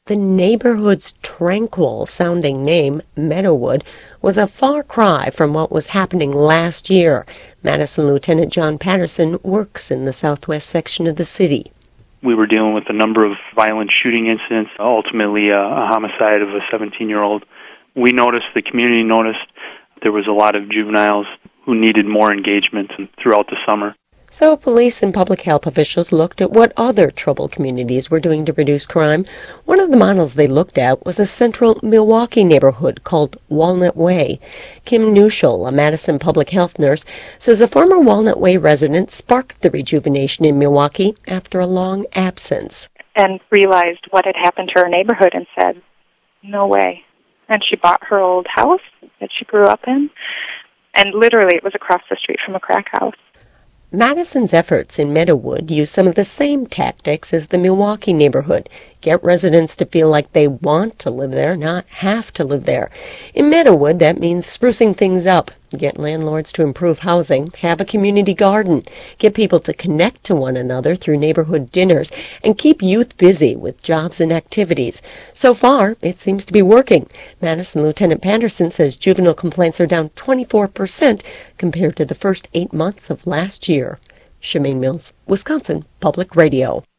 The neighborhood's tranquil-sounding name, Meadowood, was a far cry from what was happening last year. Madison Lieutenant John Patterson works in the southwest section of the city. We were dealing with a number of violent shooting incidents, ultimately a homicide of a 17-year-old. We noticed, the community noticed, there was a lot of juveniles who needed more engagement throughout the summer. So police and public health officials looked at what other troubled communities were doing to reduce crime. One of the models they looked at was a central Milwaukee neighborhood called Walnut Way. Kim Neuschel, a Madison public health nurse, says a former Walnut Way resident sparked the rejuvenation in Milwaukee after a long absence. And realized what had happened to her neighborhood and said, no way. And she bought her old house that she grew up in, and literally it was across the street from a crack house. Madison's efforts in Meadowood use some of the same tactics as the Milwaukee neighborhood. Get residents to feel like they want to live there, not have to live there. In Meadowood, that means sprucing things up, get landlords to improve housing, have a community garden, get people to connect to one another through neighborhood dinners, and keep youth busy with jobs and activities. So far, it seems to be working. Madison Lieutenant Patterson says juvenile complaints are down 24% compared to the first 8 months of last year. Shemaine Mills, Wisconsin Public Radio.